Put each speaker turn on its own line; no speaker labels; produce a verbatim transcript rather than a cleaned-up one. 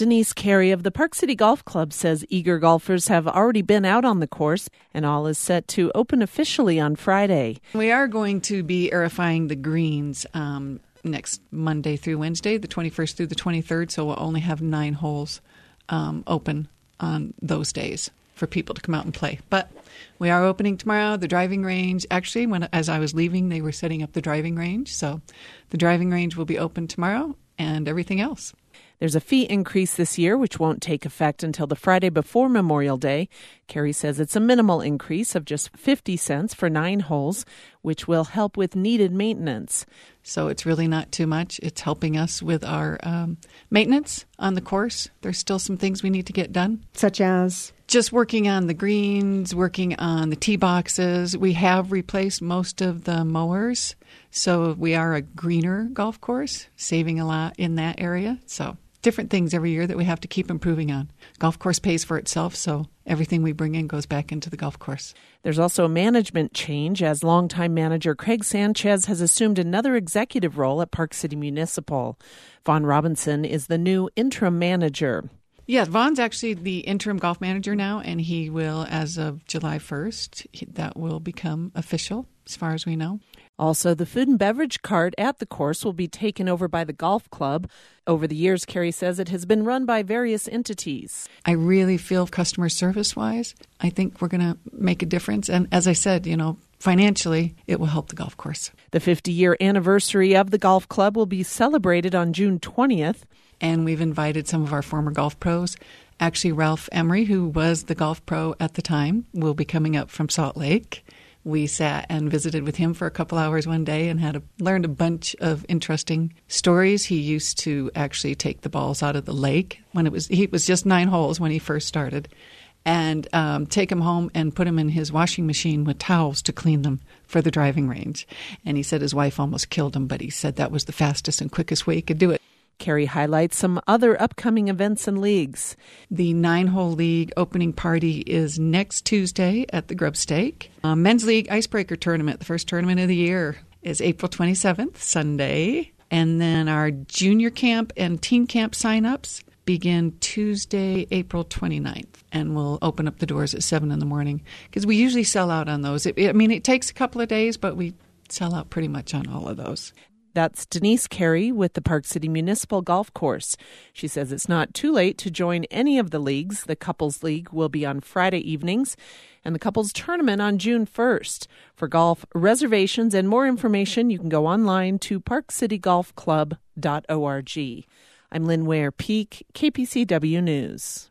Denise Carey of the Park City Golf Club says eager golfers have already been out on the course, and all is set to open officially on Friday.
We are going to be aerifying the greens um, next Monday through Wednesday, the twenty-first through the twenty-third, so we'll only have nine holes um, open on those days for people to come out and play. But we are opening tomorrow, the driving range. Actually, when as I was leaving, they were setting up the driving range, so the driving range will be open tomorrow and everything else.
There's a fee increase this year, which won't take effect until the Friday before Memorial Day. Carey says it's a minimal increase of just fifty cents for nine holes, which will help with needed maintenance.
So it's really not too much. It's helping us with our um, maintenance on the course. There's still some things we need to get done.
Such as?
Just working on the greens, working on the tee boxes. We have replaced most of the mowers, so we are a greener golf course, saving a lot in that area. So different things every year that we have to keep improving on. Golf course pays for itself, so everything we bring in goes back into the golf course.
There's also a management change as longtime manager Craig Sanchez has assumed another executive role at Park City Municipal. Vaughn Robinson is the new interim manager.
Yeah, Vaughn's actually the interim golf manager now, and he will, as of July first, that will become official as far as we know.
Also, the food and beverage cart at the course will be taken over by the golf club. Over the years, Carey says it has been run by various entities.
I really feel customer service-wise, I think we're going to make a difference. And as I said, you know, financially, it will help the golf course.
The fifty-year anniversary of the golf club will be celebrated on June twentieth.
And we've invited some of our former golf pros. Actually, Ralph Emery, who was the golf pro at the time, will be coming up from Salt Lake. We sat and visited with him for a couple hours one day and had a, learned a bunch of interesting stories. He used to actually take the balls out of the lake when it was he was just nine holes when he first started, and um, take them home and put them in his washing machine with towels to clean them for the driving range. And he said his wife almost killed him, but he said that was the fastest and quickest way he could do it.
Carey highlights some other upcoming events and leagues.
The nine-hole league opening party is next Tuesday at the Grub Stake. Uh, Men's League Icebreaker Tournament, the first tournament of the year, is April twenty-seventh, Sunday. And then our junior camp and teen camp sign-ups begin Tuesday, April twenty-ninth. And we'll open up the doors at seven in the morning because we usually sell out on those. It, I mean, it takes a couple of days, but we sell out pretty much on all of those.
That's Denise Carey with the Park City Municipal Golf Course. She says it's not too late to join any of the leagues. The Couples League will be on Friday evenings and the Couples Tournament on June first. For golf reservations and more information, you can go online to park city golf club dot org. I'm Lynn Ware Peak, K P C W News.